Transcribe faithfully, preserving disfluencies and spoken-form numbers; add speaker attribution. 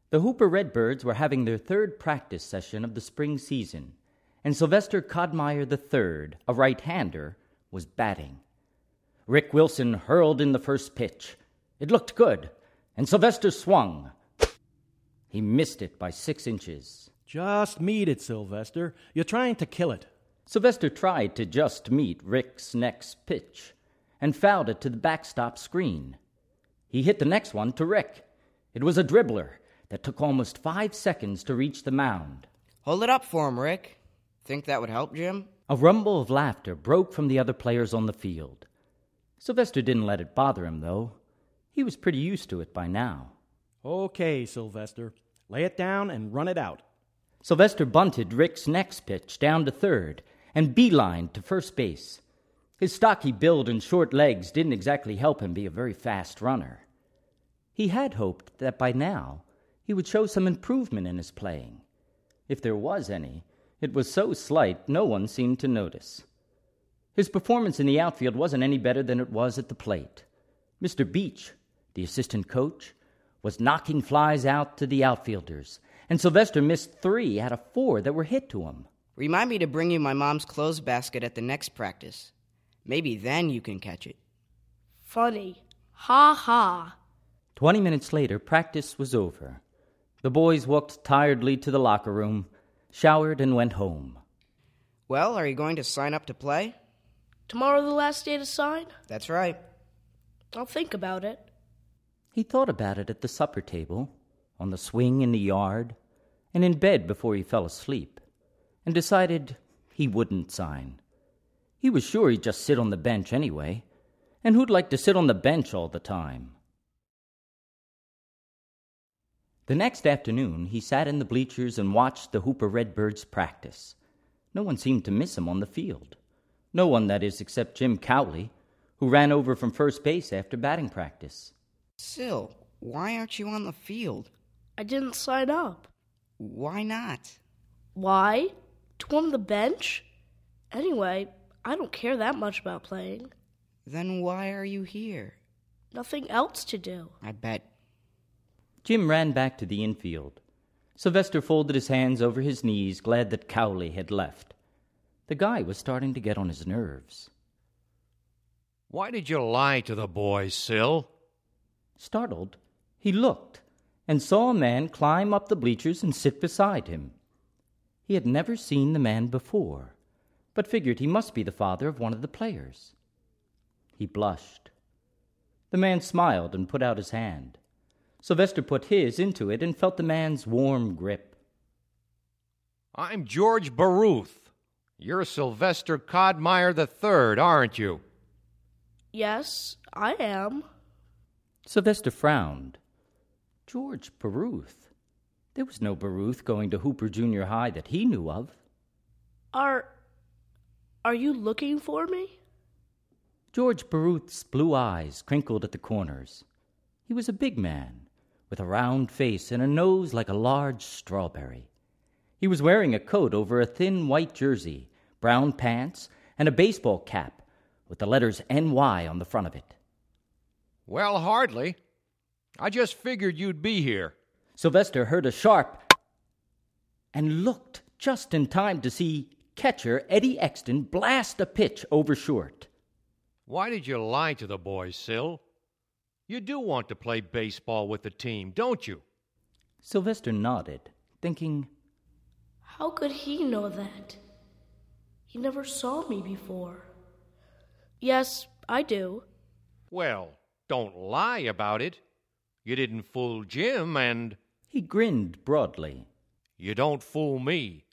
Speaker 1: The Hooper Redbirds were having their third practice session of the spring season, and Sylvester Codmeyer the third, a right-hander, was batting. Rick Wilson hurled in the first pitch. It looked good, and Sylvester swung. He missed it by six inches.
Speaker 2: Just meet it, Sylvester. You're trying to kill it.
Speaker 1: Sylvester tried to just meet Rick's next pitch and fouled it to the backstop screen. He hit the next one to Rick. It was a dribbler that took almost five seconds to reach the mound.
Speaker 3: Hold it up for him, Rick. Think that would help, Jim?
Speaker 1: A rumble of laughter broke from the other players on the field. Sylvester didn't let it bother him, though. He was pretty used to it by now.
Speaker 2: Okay, Sylvester. Lay it down and run it out.
Speaker 1: Sylvester bunted Rick's next pitch down to third and beelined to first base. His stocky build and short legs didn't exactly help him be a very fast runner. He had hoped that by now he would show some improvement in his playing. If there was any, it was so slight no one seemed to notice. His performance in the outfield wasn't any better than it was at the plate. Mister Beach, the assistant coach, was knocking flies out to the outfielders, and Sylvester missed three out of four that were hit to him.
Speaker 3: Remind me to bring you my mom's clothes basket at the next practice. Maybe then you can catch it.
Speaker 4: Funny. Ha ha.
Speaker 1: Twenty minutes later, practice was over. The boys walked tiredly to the locker room, showered, and went home.
Speaker 3: Well, are you going to sign up to play?
Speaker 4: Tomorrow the last day to sign?
Speaker 3: That's right.
Speaker 4: I'll think about it.
Speaker 1: He thought about it at the supper table, on the swing in the yard, and in bed before he fell asleep, and decided he wouldn't sign. He was sure he'd just sit on the bench anyway, and who'd like to sit on the bench all the time? The next afternoon, he sat in the bleachers and watched the Hooper Redbirds practice. No one seemed to miss him on the field. No one, that is, except Jim Cowley, who ran over from first base after batting practice.
Speaker 3: Sil, why aren't you on the field?
Speaker 4: I didn't sign up.
Speaker 3: Why not?
Speaker 4: Why? To warm the bench? Anyway, I don't care that much about playing.
Speaker 3: Then why are you here?
Speaker 4: Nothing else to do.
Speaker 3: I bet.
Speaker 1: Jim ran back to the infield. Sylvester folded his hands over his knees, glad that Cowley had left. The guy was starting to get on his nerves.
Speaker 5: Why did you lie to the boys, Sil?
Speaker 1: Startled, he looked and saw a man climb up the bleachers and sit beside him. He had never seen the man before, but figured he must be the father of one of the players. He blushed. The man smiled and put out his hand. Sylvester put his into it and felt the man's warm grip.
Speaker 5: I'm George Baruth. You're Sylvester Codmeyer the third, aren't you?
Speaker 4: Yes, I am.
Speaker 1: Sylvester frowned. George Baruth? There was no Baruth going to Hooper Junior High that he knew of.
Speaker 4: Are... are you looking for me?
Speaker 1: George Baruth's blue eyes crinkled at the corners. He was a big man, with a round face and a nose like a large strawberry. He was wearing a coat over a thin white jersey, brown pants, and a baseball cap with the letters N Y on the front of it.
Speaker 5: Well, hardly. I just figured you'd be here.
Speaker 1: Sylvester heard a sharp and looked just in time to see catcher Eddie Exton blast a pitch over short.
Speaker 5: Why did you lie to the boys, Sil? You do want to play baseball with the team, don't you?
Speaker 1: Sylvester nodded, thinking,
Speaker 4: How could he know that? He never saw me before. Yes, I do.
Speaker 5: Well, don't lie about it. You didn't fool Jim, and...
Speaker 1: He grinned broadly.
Speaker 5: You don't fool me.